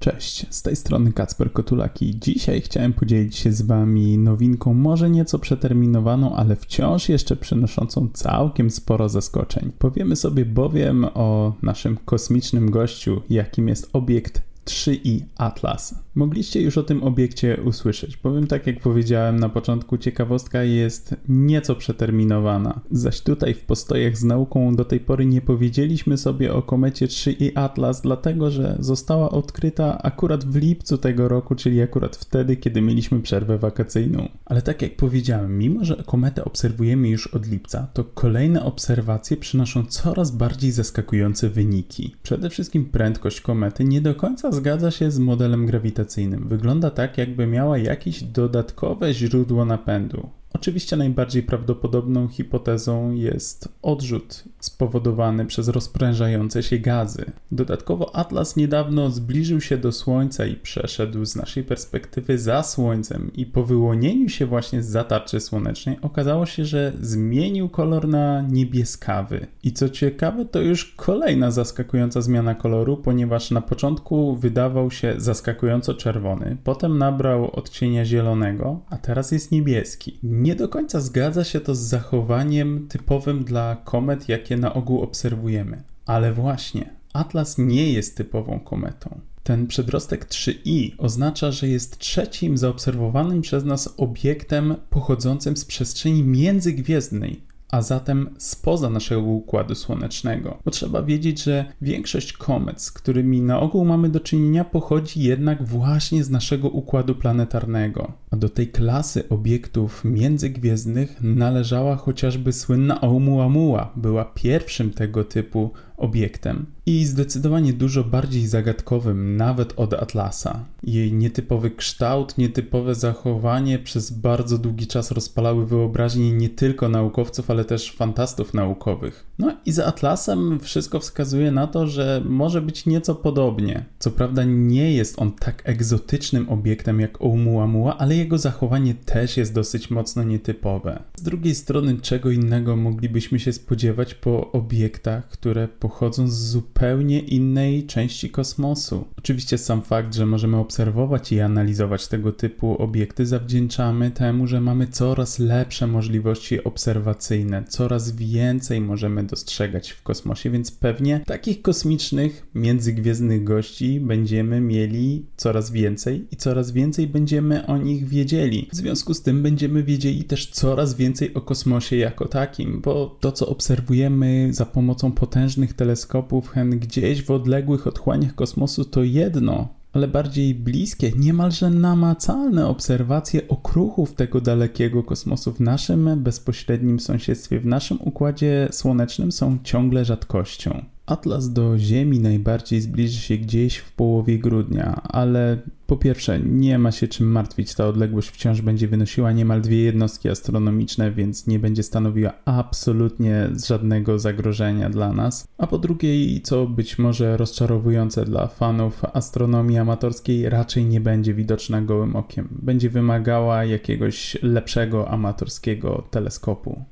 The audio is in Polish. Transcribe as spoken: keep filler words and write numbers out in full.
Cześć, z tej strony Kacper Kotulak i dzisiaj chciałem podzielić się z Wami nowinką może nieco przeterminowaną, ale wciąż jeszcze przynoszącą całkiem sporo zaskoczeń. Powiemy sobie bowiem o naszym kosmicznym gościu, jakim jest obiekt trzy i Atlas. Mogliście już o tym obiekcie usłyszeć, bowiem tak jak powiedziałem na początku, ciekawostka jest nieco przeterminowana. Zaś tutaj w postojach z nauką do tej pory nie powiedzieliśmy sobie o komecie trzy i Atlas, dlatego że została odkryta akurat w lipcu tego roku, czyli akurat wtedy, kiedy mieliśmy przerwę wakacyjną. Ale tak jak powiedziałem, mimo że kometę obserwujemy już od lipca, to kolejne obserwacje przynoszą coraz bardziej zaskakujące wyniki. Przede wszystkim prędkość komety nie do końca zgadza się z modelem grawitacyjnym. Wygląda tak, jakby miała jakieś dodatkowe źródło napędu. Oczywiście najbardziej prawdopodobną hipotezą jest odrzut spowodowany przez rozprężające się gazy. Dodatkowo Atlas niedawno zbliżył się do Słońca i przeszedł z naszej perspektywy za Słońcem i po wyłonieniu się właśnie z tarczy słonecznej okazało się, że zmienił kolor na niebieskawy. I co ciekawe, to już kolejna zaskakująca zmiana koloru, ponieważ na początku wydawał się zaskakująco czerwony, potem nabrał odcienia zielonego, a teraz jest niebieski. Nie do końca zgadza się to z zachowaniem typowym dla komet, jakie na ogół obserwujemy. Ale właśnie, Atlas nie jest typową kometą. Ten przedrostek trzy i oznacza, że jest trzecim zaobserwowanym przez nas obiektem pochodzącym z przestrzeni międzygwiezdnej, a zatem spoza naszego Układu Słonecznego. Bo trzeba wiedzieć, że większość komet, z którymi na ogół mamy do czynienia, pochodzi jednak właśnie z naszego Układu Planetarnego. A do tej klasy obiektów międzygwiezdnych należała chociażby słynna Oumuamua, była pierwszym tego typu obiektem i zdecydowanie dużo bardziej zagadkowym nawet od Atlasa. Jej nietypowy kształt, nietypowe zachowanie przez bardzo długi czas rozpalały wyobraźnię nie tylko naukowców, ale też fantastów naukowych. No i za Atlasem wszystko wskazuje na to, że może być nieco podobnie. Co prawda nie jest on tak egzotycznym obiektem jak Oumuamua, ale jego zachowanie też jest dosyć mocno nietypowe. Z drugiej strony czego innego moglibyśmy się spodziewać po obiektach, które pochodzą z zupełnie innej części kosmosu. Oczywiście sam fakt, że możemy obserwować i analizować tego typu obiekty zawdzięczamy temu, że mamy coraz lepsze możliwości obserwacyjne, coraz więcej możemy dostrzegać w kosmosie, więc pewnie takich kosmicznych, międzygwiezdnych gości będziemy mieli coraz więcej i coraz więcej będziemy o nich wiedzieli. W związku z tym będziemy wiedzieli też coraz więcej o kosmosie jako takim, bo to, co obserwujemy za pomocą potężnych teleskopów gdzieś w odległych otchłaniach kosmosu to jedno, ale bardziej bliskie, niemalże namacalne obserwacje okruchów tego dalekiego kosmosu w naszym bezpośrednim sąsiedztwie, w naszym Układzie Słonecznym są ciągle rzadkością. Atlas do Ziemi najbardziej zbliży się gdzieś w połowie grudnia, ale po pierwsze nie ma się czym martwić, ta odległość wciąż będzie wynosiła niemal dwie jednostki astronomiczne, więc nie będzie stanowiła absolutnie żadnego zagrożenia dla nas. A po drugie, co być może rozczarowujące dla fanów astronomii amatorskiej, raczej nie będzie widoczna gołym okiem. Będzie wymagała jakiegoś lepszego amatorskiego teleskopu.